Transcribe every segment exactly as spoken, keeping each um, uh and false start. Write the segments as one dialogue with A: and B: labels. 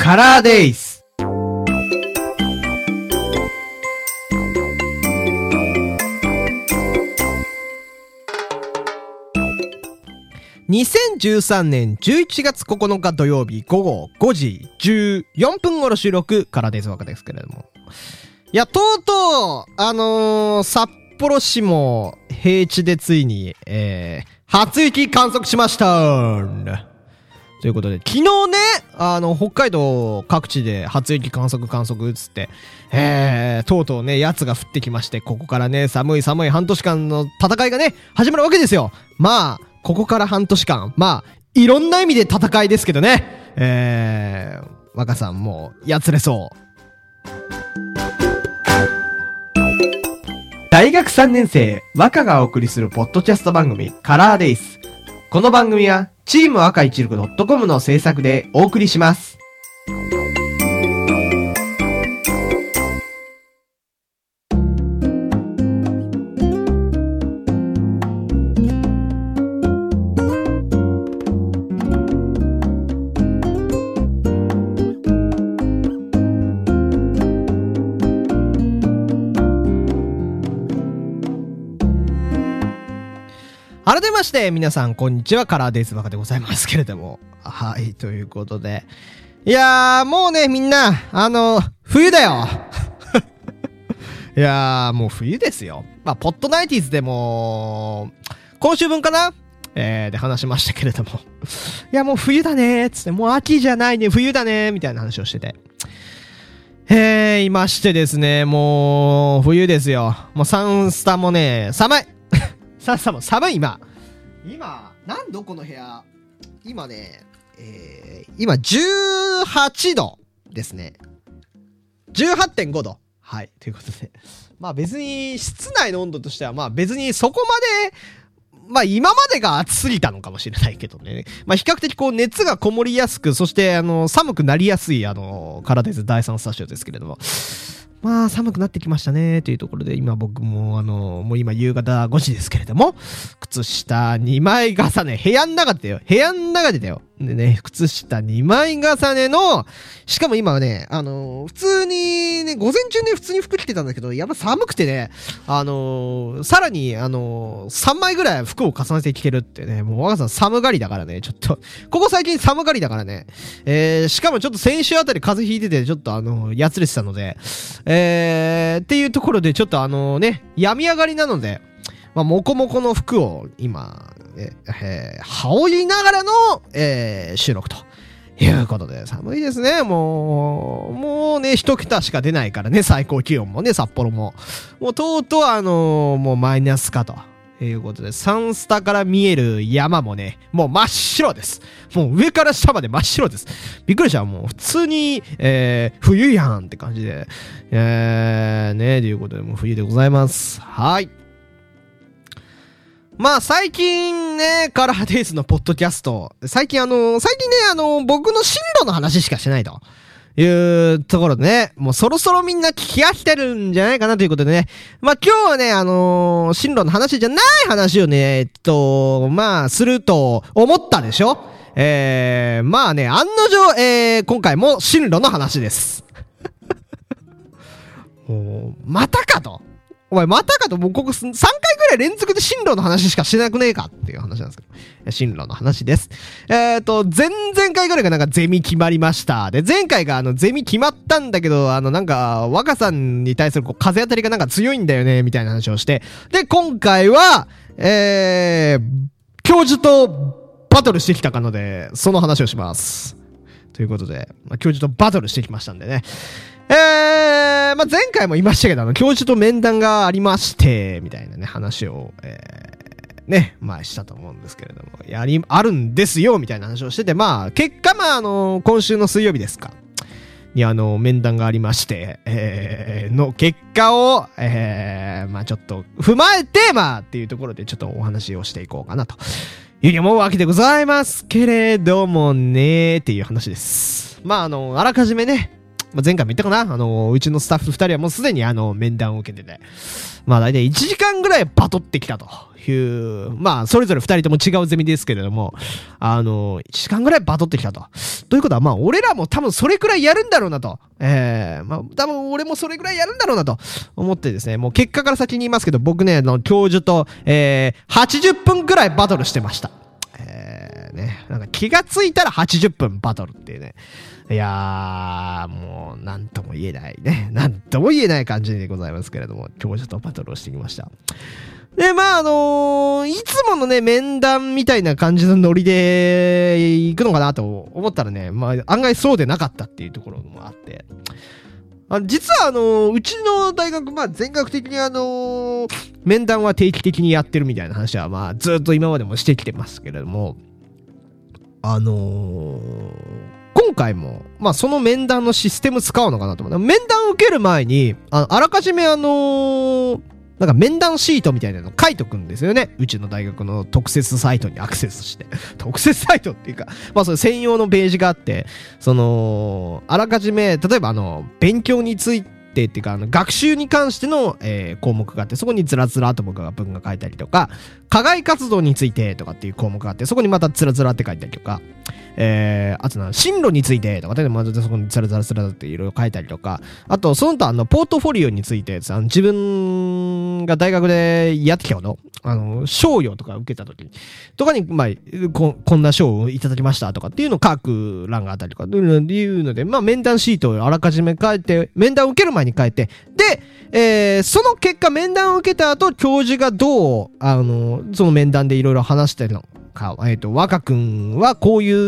A: カラーデイズ。にせんじゅうさんねんじゅういちがつここのか土曜日午後ごじじゅうよんぷん頃収録からですわけですけれども。いや、とうとう、あのー、札幌市も平地でついに、えー、初雪観測しましたということで、昨日ね、あの、北海道各地で初雪観測観測つって、えー、とうとうね、やつが降ってきまして、ここからね、寒い寒い半年間の戦いがね、始まるわけですよ。まあ、ここから半年間、まあ、いろんな意味で戦いですけどね。えー、若さんもう、やつれそう。大学さんねん生、若がお送りするポッドキャスト番組、カラーデイズ。この番組は、チーム赤いちるく .com の制作でお送りします。改めまして、皆さん、こんにちは。カラーデイズバカでございますけれども。はい、ということで。いやー、もうね、みんな、あの、冬だよ。いやー、もう冬ですよ。まあ、ポッドナイティーズでも、今週分かなえー、で話しましたけれども。いや、もう冬だねー、つって、もう秋じゃないね、冬だねー、みたいな話をしてて。えー、いましてですね、もう、冬ですよ。もうサンスタもね、寒いさっさも寒い今。今、何度この部屋。今ね、えー、今じゅうはちどですね。じゅうはってんごど。はい。ということで。まあ別に、室内の温度としては、まあ別にそこまで、まあ今までが暑すぎたのかもしれないけどね。まあ比較的こう熱がこもりやすく、そしてあの、寒くなりやすいあの、カラーデイズだいさんスタジオですけれども。まあ寒くなってきましたねというところで、今僕もあのもう今夕方ごじですけれども、靴下にまい重ね、部屋の中でよ部屋の中でだよでね、靴下にまい重ねの、しかも今はね、あのー、普通にね、午前中ね、普通に服着てたんだけど、やっぱ寒くてね、あのー、さらに、あのー、さんまいぐらい服を重ねて着てるってね、もう若さん寒がりだからね、ちょっと、ここ最近寒がりだからね、えー、しかもちょっと先週あたり風邪ひいてて、ちょっとあのー、やつれてたので、えー、っていうところで、ちょっとあのね、病み上がりなので、まあ、もこもこの服を今、えー、羽織りながらの、えー、収録ということで、寒いですね。もう、もうね、一桁しか出ないからね、最高気温もね、札幌も。もうとうとうあのー、もうマイナスかということで、サンスタから見える山もね、もう真っ白です。もう上から下まで真っ白です。びっくりした。もう普通に、えー、冬やんって感じで、えー、ね、ということで、もう冬でございます。はい。まあ最近ね、カラーデイズのポッドキャスト、最近あの、最近ね、あの、僕の進路の話しかしてないというところでね、もうそろそろみんな聞き飽きてるんじゃないかなということでね、まあ今日はね、あのー、進路の話じゃない話をね、えっと、まあすると思ったでしょ？えー、まあね、案の定、えー、今回も進路の話です。もう、またかと。お前またかと、もうここさんかいぐらい連続で進路の話しかしなくねえかっていう話なんですけど。進路の話です。えっと、前々回ぐらいがなんかゼミ決まりました。で、前回があのゼミ決まったんだけど、あのなんか若さんに対するこう風当たりがなんか強いんだよね、みたいな話をして。で、今回は、えー、教授とバトルしてきたかので、その話をします。ということで、まあ、教授とバトルしてきましたんでね。えー、まあ、前回も言いましたけど、あの、教授と面談がありまして、みたいなね、話を、えー、ね、まあ、したと思うんですけれども、やり、あるんですよ、みたいな話をしてて、まあ、結果、まあ、あの、今週の水曜日ですか、に、あの、面談がありまして、えー、の結果を、えー、まあ、ちょっと、踏まえて、まあ、っていうところで、ちょっとお話をしていこうかな、というふうに思うわけでございますけれどもね、っていう話です。まあ、あの、あらかじめね、 まあ、前回も言ったかなあの、うちのスタッフふたりはもうすでにあの、面談を受けてて、まあ大体いちじかんぐらいバトってきたという、まあそれぞれふたりとも違うゼミですけれども、あの、いちじかんぐらいバトってきたと。ということはまあ俺らも多分それくらいやるんだろうなと。ええー、まあ多分俺もそれくらいやるんだろうなと思ってですね、もう結果から先に言いますけど、僕ね、あの、教授と、えー、はちじゅっぷんくらいバトルしてました。えー、ね、なんか気がついたらはちじゅっぷんバトルっていうね。いやー、もう、なんとも言えないね。なんとも言えない感じでございますけれども、教授とバトルをしてきました。で、まあ、あのー、いつものね、面談みたいな感じのノリで行くのかなと思ったらね、まあ、案外そうでなかったっていうところもあって。あ実は、あのー、うちの大学、まあ、全学的にあのー、面談は定期的にやってるみたいな話は、まあ、ずっと今までもしてきてますけれども、あのー、今回も、まあ、その面談のシステム使うのかなと思う。面談受ける前に、あ、あらかじめあのー、なんか面談シートみたいなの書いとくんですよね。うちの大学の特設サイトにアクセスして。特設サイトっていうか、まあそれ専用のページがあって、その、あらかじめ、例えばあの、勉強についてっていうか、あの、学習に関しての、えー、項目があって、そこにずらずらと僕が文が書いたりとか、課外活動についてとかっていう項目があって、そこにまたずらずらって書いたりとか、えー、あとな、進路についてとかで、またそこにずらずらずらっていろいろ書いたりとか、あと、その他、あの、ポートフォリオについて、あの自分が大学でやってきたこと、あの、賞与とか受けたときとかに、まあこ、こんな賞をいただきましたとかっていうのを書く欄があったりとか、いうので、まあ、面談シートをあらかじめ書いて、面談を受ける前に書いて、で、えー、その結果、面談を受けた後、教授がどう、あの、その面談でいろいろ話してるのか、えっと、若くんはこういう、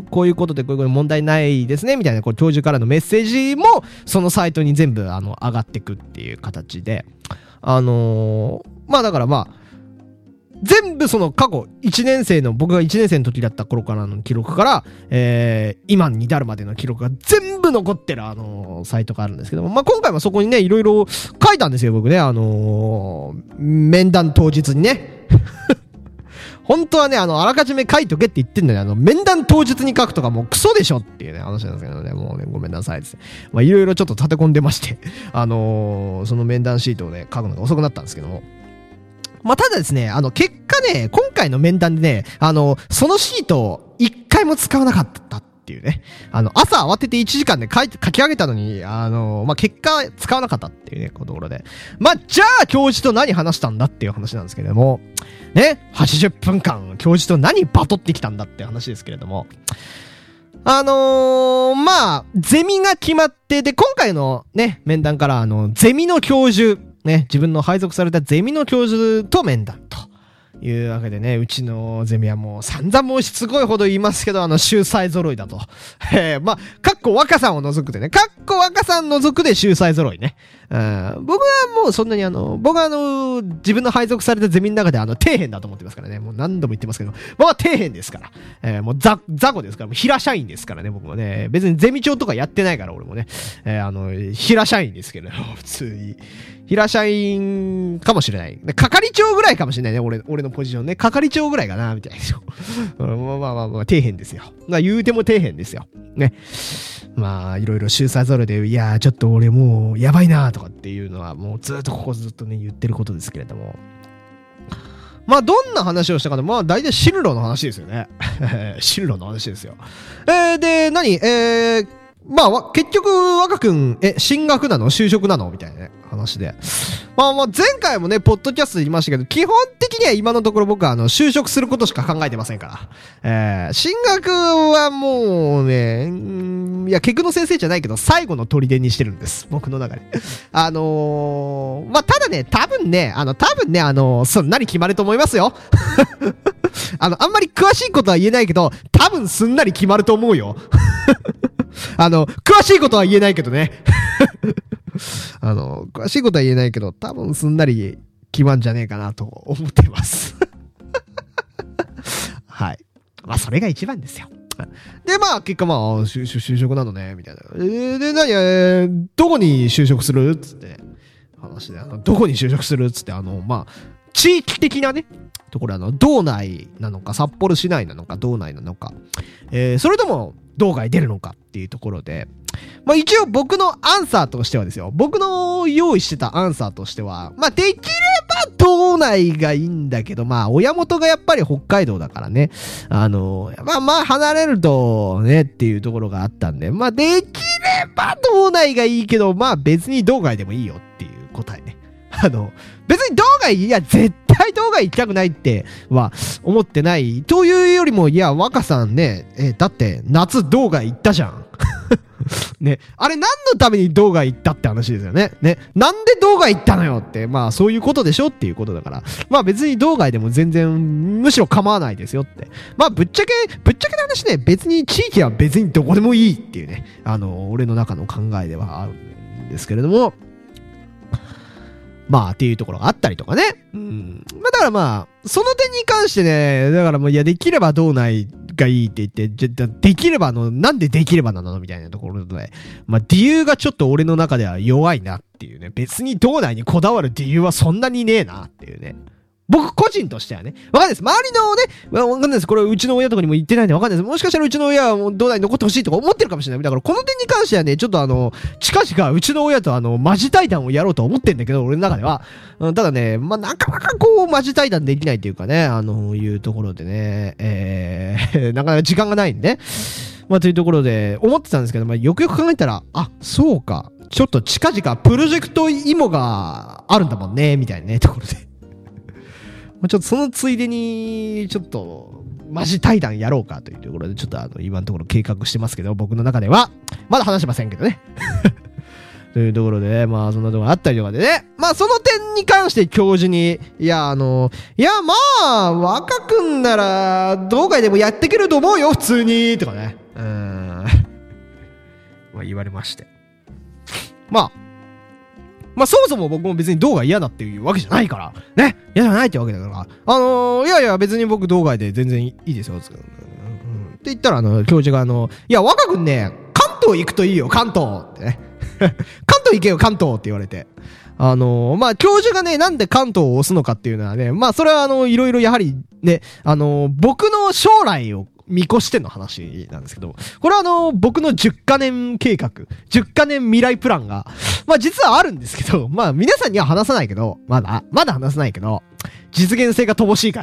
A: こういうことでこういうこと問題ないですね、みたいな、こう、教授からのメッセージも、そのサイトに全部、あの、上がってくっていう形で、あのー、まあだからまあ、全部その過去いちねん生の、僕がいちねん生の時だった頃からの記録から、えー、今に至るまでの記録が全部残ってるあのー、サイトがあるんですけども、まあ今回もそこにね、いろいろ書いたんですよ、僕ね、あのー、面談当日にね。本当はね、あの、あらかじめ書いとけって言ってんのに、あの、面談当日に書くとかもうクソでしょっていうね、話なんですけどね、もうね、ごめんなさいです。まあ、いろいろちょっと立て込んでまして、あのー、その面談シートをね、書くのが遅くなったんですけども。まあ、ただですね、あの、結果ね、今回の面談でね、あの、そのシートを一回も使わなかったっていうね。あの、朝慌てていちじかんで書いて、書き上げたのに、あの、まあ、結果使わなかったっていうね、このところで。まあ、じゃあ、教授と何話したんだっていう話なんですけれども、ね、はちじゅっぷんかん、教授と何バトってきたんだっていう話ですけれども、あのー、まあ、ゼミが決まって、で、今回のね、面談から、あの、ゼミの教授、ね、自分の配属されたゼミの教授と面談というわけでね、うちのゼミはもう散々もうしつこいほど言いますけど、あの、秀才揃いだと。えー、まあ、かっこ若さんを除くでね、かっこ若さん除くで秀才揃いね。うん、僕はもうそんなにあの、僕はあの、自分の配属されたゼミの中であの、底辺だと思ってますからね。もう何度も言ってますけど、僕は底辺ですから。えー、もうザ、雑魚ですから、もう平社員ですからね、僕もね。別にゼミ長とかやってないから、俺もね。えー、あの、平社員ですけど、普通に。平社員かもしれない。係長ぐらいかもしれないね、俺、俺のポジションね。係長ぐらいかな、みたいな。まあまあまあまあ、底辺ですよ。まあ言うても底辺ですよ。ね。まあ、いろいろ秀才揃いで、いやー、ちょっと俺もう、やばいなーとかっていうのは、もうずっとここずっとね、言ってることですけれども。まあ、どんな話をしたかと、まあ、大体進路の話ですよね。進路の話ですよ。えー、で、何えー、まあ、結局、若くん、え、進学なの就職なのみたいなね、話で。まあまあ、前回もね、ポッドキャストで言いましたけど、基本的には今のところ僕は、あの、就職することしか考えてませんから。えー、進学はもうね、んいや、結局の先生じゃないけど、最後の砦にしてるんです。僕の中で。あのー、まあ、ただね、多分ね、あの、多分ね、あのー、すんなり決まると思いますよ。あの、あんまり詳しいことは言えないけど、多分すんなり決まると思うよ。あの、詳しいことは言えないけどね。あの、詳しいことは言えないけど、多分すんなり決まんじゃねえかなと思ってます。はい。まあ、それが一番ですよ。で、まあ、結果まあ、就, 就職なのね、みたいな。えー、で、何、えー、どこに就職するつって、話で、あの、どこに就職するつって、あの、まあ、地域的なね、ところ、あの、道内なのか、札幌市内なのか、道内なのか、えー、それとも、道外出るのかっていうところで、 まあ一応僕のアンサーとしてはですよ。僕の用意してたアンサーとしては、まあできれば道内がいいんだけど、まあ親元がやっぱり北海道だからね。あの、まあまあ離れるとねっていうところがあったんで、まあできれば道内がいいけど、まあ別に道外でもいいよっていう答えね。あの、別に道外、いや絶対道外行きたくないっては思ってない。というよりも、いや若さんね、え、だって夏道外行ったじゃん。ね。あれ何のために道外行ったって話ですよね。ね。なんで道外行ったのよって。まあそういうことでしょっていうことだから。まあ別に道外でも全然、むしろ構わないですよって。まあぶっちゃけ、ぶっちゃけの話ね、別に地域は別にどこでもいいっていうね。あの、俺の中の考えではあるんですけれども。まあっていうところがあったりとかね。うん。まあだからまあ、その点に関してね、だからもういやできれば道内がいいって言って、じゃ、できればの、なんでできればなのみたいなところで、まあ理由がちょっと俺の中では弱いなっていうね。別に道内にこだわる理由はそんなにねえなっていうね。僕個人としてはね。わかんないです。周りのね、わかんないです。これうちの親とかにも言ってないんでわかんないです。もしかしたらうちの親はもう道内に残ってほしいとか思ってるかもしれない。だからこの点に関してはね、ちょっとあの、近々うちの親とあの、マジ対談をやろうと思ってんだけど、俺の中では。うん、ただね、まあ、なかなかこう、マジ対談できないっていうかね、あの、いうところでね、えー、なかなか時間がないんで。まあ、というところで、思ってたんですけど、まあ、よくよく考えたら、あ、そうか。ちょっと近々プロジェクトイモがあるんだもんね、みたいなね、ところで。ちょっとそのついでに、ちょっと、マジ対談やろうかというところで、ちょっとあの、今のところ計画してますけど、僕の中では、まだ話しませんけどね。というところでね、まあそんなところあったりとかでね、まあその点に関して教授に、いやあの、いやまあ、若くんなら、道外でもやっていけると思うよ、普通に、とかね。うーん。まあ言われまして。まあ、まあそもそも僕も別に道外嫌だっていうわけじゃないから、ね。嫌じゃないってわけだから、あのー、いやいや別に僕道外で全然いいですよ、うん、って言ったらあの、教授があの、いや若くんね、関東行くといいよ、関東ってね。関東行けよ、関東って言われて。あのー、まあ、教授がね、なんで関東を押すのかっていうのはね、まあ、それはあの、いろいろやはりね、あのー、僕の将来を見越しての話なんですけど、これはあのー、僕のじゅっかねん計画、じゅっかねん未来プランが、まあ、実はあるんですけど、まあ、皆さんには話さないけど、まだ、まだ話さないけど、実現性が乏しいから。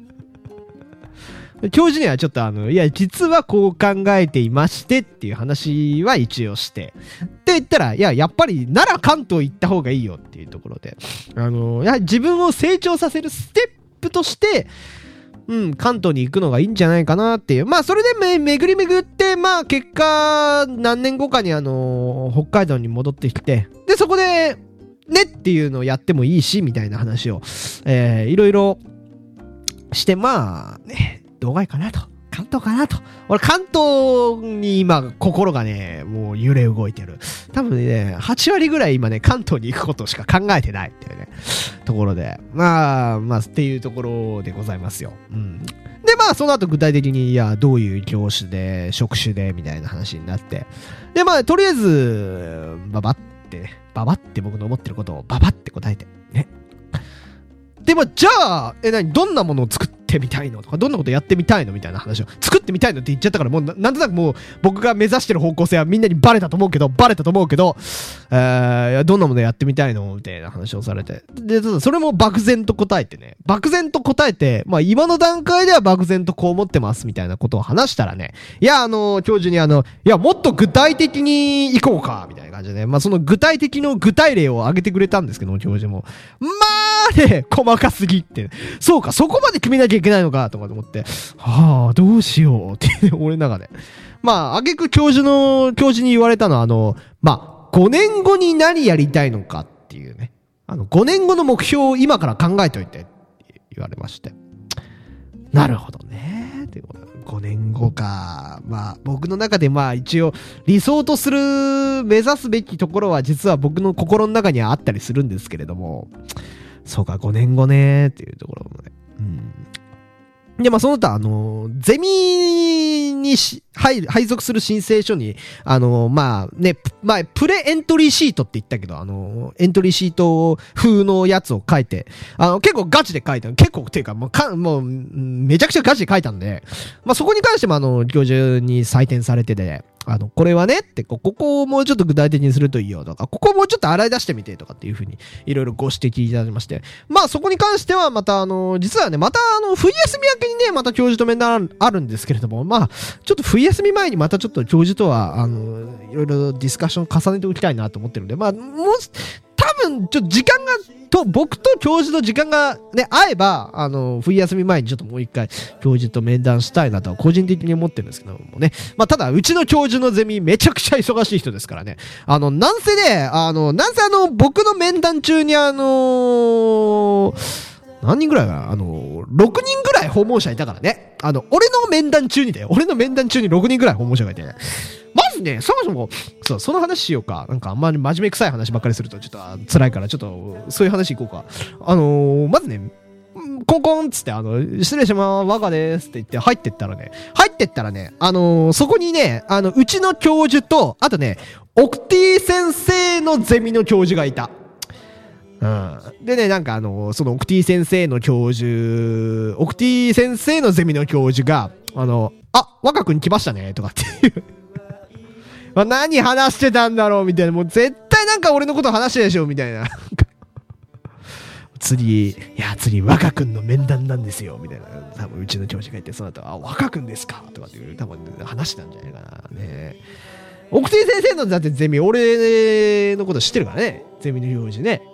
A: 教授にはちょっとあの、いや、実はこう考えていましてっていう話は一応して。って言ったら、いや、やっぱり、なら関東行った方がいいよっていうところで。あの、やはり自分を成長させるステップとして、うん、関東に行くのがいいんじゃないかなっていう。まあ、それでめ、巡り巡って、まあ、結果、何年後かにあの、北海道に戻ってきて、で、そこで、ねっていうのをやってもいいし、みたいな話を、えー、いろいろして、まあ、ね、道外かなと。関東かなと。俺関東に今心がね、もう揺れ動いてる。多分ね、はち割ぐらい今ね、関東に行くことしか考えてないっていうね、ところで。まあ、まあ、っていうところでございますよ。うん。で、まあ、その後具体的に、いや、どういう業種で、職種で、みたいな話になって。で、まあ、とりあえず、ババってね、ババって僕の思ってることをババって答えて、ね。で、まあ、じゃあ、え、なに、どんなものを作ってみたいのとか、どんなことやってみたいのみたいな話を、作ってみたいのって言っちゃったから、もうな、なんとなくもう、僕が目指してる方向性はみんなにバレたと思うけど、バレたと思うけど、えー、いや、どんなものやってみたいのみたいな話をされて。で、それも漠然と答えてね、漠然と答えて、まあ、今の段階では漠然とこう思ってます、みたいなことを話したらね、いや、あの、教授にあの、いや、もっと具体的に行こうか、みたいな感じでね、まあ、その具体的の具体例を挙げてくれたんですけど、教授も。まあね、細かすぎって。そうか、そこまで決めなきゃいけないのか、とかと思って。はあ、どうしようって、俺の中で。まあ、あげく教授の、教授に言われたのは、あの、まあ、ごねんごに何やりたいのかっていうね。あの、ごねんごの目標を今から考えておいて、って言われまして。なるほどね。ってごねんごか。まあ、僕の中でまあ一応理想とする目指すべきところは実は僕の心の中にはあったりするんですけれども、そうか、ごねんごねっていうところもね。うん。で、まあ、その他、あの、ゼミにし、配、配属する申請書に、あの、まあ、ね、まあ、プレエントリーシートって言ったけど、あの、エントリーシート風のやつを書いて、あの、結構ガチで書いた。結構っていうか、もう、か、もう、めちゃくちゃガチで書いたんで、まあ、そこに関しても、あの、教授に採点されてて、 あの、これはねって、ここをもうちょっと具体的にするといいよとか、ここをもうちょっと洗い出してみてとかっていう風に、いろいろご指摘いただきまして。まあそこに関してはまたあの、実はね、またあの、冬休み明けにね、また教授と面談あるんですけれども、まあ、ちょっと冬休み前にまたちょっと教授とは、あの、いろいろディスカッション重ねておきたいなと思ってるんで、まあ、もう、多分、ちょっと時間が、と、僕と教授と時間がね、合えば、あの、冬休み前にちょっともう一回、教授と面談したいなとは個人的に思ってるんですけどもね。まあ、ただ、うちの教授のゼミめちゃくちゃ忙しい人ですからね。あの、なんせね、あの、なんせあの、僕の面談中にあのー、何人ぐらいかなあの、ろくにんぐらい訪問者いたからね。あの、俺の面談中にだよ。俺の面談中にろくにんぐらい訪問者がいて、ね。まずね、そもそも、そう、その話しようか。なんかあんまり真面目くさい話ばっかりするとちょっと辛いから、ちょっと、そういう話いこうか。あのー、まずね、コンコンっつって、あの、失礼しまーす、若ですって言って入ってったらね、入ってったらね、あのー、そこにね、あの、うちの教授と、あとね、オクティ先生のゼミの教授がいた。うん。でね、なんかあの、そのオクティ先生の教授、オクティ先生のゼミの教授が、あの、あ、若くん来ましたね、とかっていう。まあ、何話してたんだろうみたいな。もう絶対なんか俺のこと話してでしょみたいな。次、いや、次、若くんの面談なんですよみたいな。多分うちの教授が言って、その後、あ、若くんですかとかっていう、多分話したんじゃないかな。ね。オクティ先生のだってゼミ、俺のこと知ってるからね。ゼミの教授ね。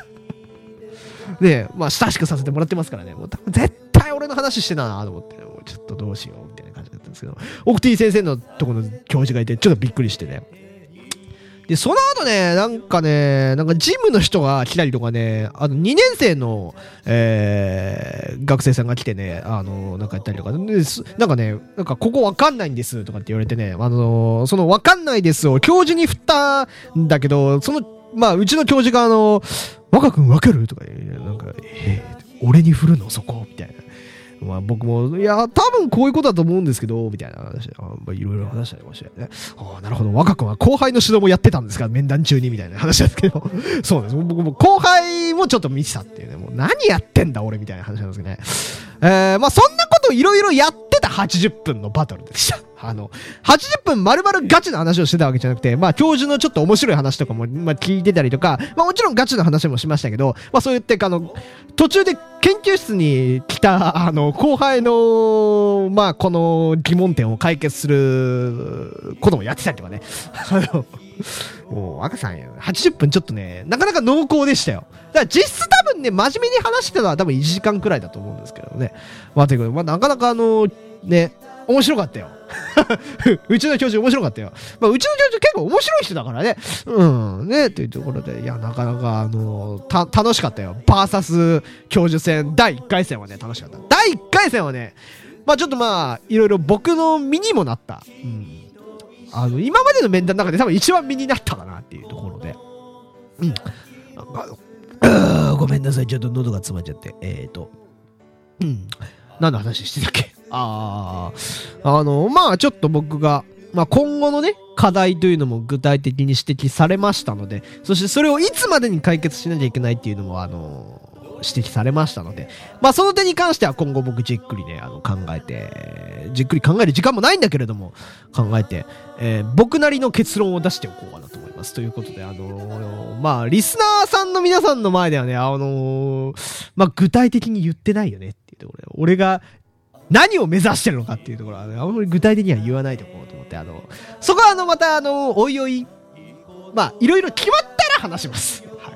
A: で、まあ、親しくさせてもらってますからね。もう多分絶対俺の話してたなと思って、もうちょっとどうしようみたいな感じだったんですけど、オクティ先生のところの教授がいて、ちょっとびっくりしてね。で、その後ね、なんかね、なんかジムの人が来たりとかね、あの、にねん生の、えー、学生さんが来てね、あの、なんかやったりとか、でなんかね、なんかここわかんないんですとかって言われてね、あの、そのわかんないですを教授に振ったんだけど、その、まあ、うちの教授があの、若くんわかるとか、なんか、えー、俺に振るのそこみたいな。まあ僕も、いや、多分こういうことだと思うんですけど、みたいな話で、まあいろいろ話したりもしてね。ああ、なるほど。若くんは後輩の指導もやってたんですか面談中にみたいな話ですけど。そうです。僕も後輩もちょっと見てたっていうね。もう何やってんだ俺みたいな話なんですけどね。えー、まあそんなこといろいろやってたはちじゅっぷんのバトルでした。あの、はちじゅっぷん丸々ガチな話をしてたわけじゃなくて、まあ教授のちょっと面白い話とかも、まあ聞いてたりとか、まあもちろんガチな話もしましたけど、まあそう言って、あの、途中で研究室に来た、あの、後輩の、まあこの疑問点を解決することもやってたりとかね。あの、もう赤さんや、はちじゅっぷんちょっとね、なかなか濃厚でしたよ。だから実質多分ね、真面目に話してたのは多分いちじかんくらいだと思うんですけどね。まあということで、まあなかなかあの、ね、面白かったよ。うちの教授面白かったよ。まあ、うちの教授結構面白い人だからね。うん。ね。というところで、いや、なかなか、あの、た、楽しかったよ。バーサス教授戦、だいいっかい戦はね、楽しかった。だいいっかい戦はね、まあちょっとまあ、いろいろ僕の身にもなった。うん。あの、今までの面談の中で多分一番身になったかなっていうところで。うん。あごめんなさい。ちょっと喉が詰まっちゃって。えーと。うん。何の話してたっけああ、あの、まあちょっと僕が、まあ今後のね、課題というのも具体的に指摘されましたので、そしてそれをいつまでに解決しなきゃいけないっていうのも、あの、指摘されましたので、まあその点に関しては今後僕じっくりね、あの考えて、じっくり考える時間もないんだけれども、考えて、えー、僕なりの結論を出しておこうかなと思います。ということで、あのー、まあリスナーさんの皆さんの前ではね、あのー、まあ具体的に言ってないよねっていうところで、俺が、何を目指してるのかっていうところは、ね、あんまり具体的には言わないでおこうと思って、あの、そこはあの、またあの、おいおい、まあ、いろいろ決まったら話します。はい。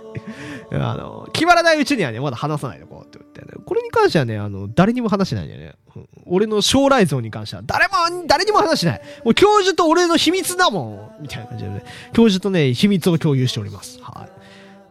A: あの、決まらないうちにはね、まだ話さないでおこうって言って、ね、これに関してはね、あの、誰にも話してないんだよね。うん、俺の将来像に関しては、誰も、誰にも話してない。もう教授と俺の秘密だもんみたいな感じでね、教授とね、秘密を共有しております。はい。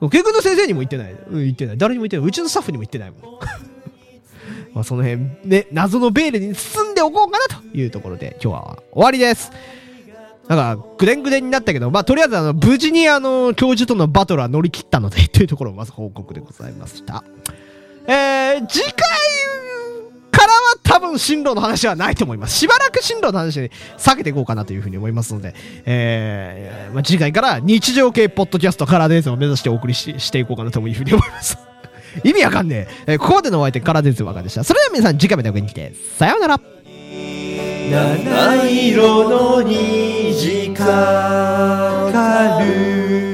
A: ケイ君の先生にも言ってない。うん、言ってない。誰にも言ってない。うちのスタッフにも言ってないもん。まあその辺ね、謎のベールに包んでおこうかなというところで今日は終わりです。なんかぐでんぐでんになったけど、まあとりあえずあの無事にあの教授とのバトルは乗り切ったのでというところをまず報告でございました。えー、次回からは多分進路の話はないと思います。しばらく進路の話に避けていこうかなというふうに思いますので、えー、まあ次回から日常系ポッドキャストカラーデーズを目指してお送り し, していこうかなというふうに思います。意味わかんねえ。えー、ここまでのお相手、カラーデンスワカでした。それでは皆さん、次回までお会いに来て、さようなら。
B: 七色の虹かかる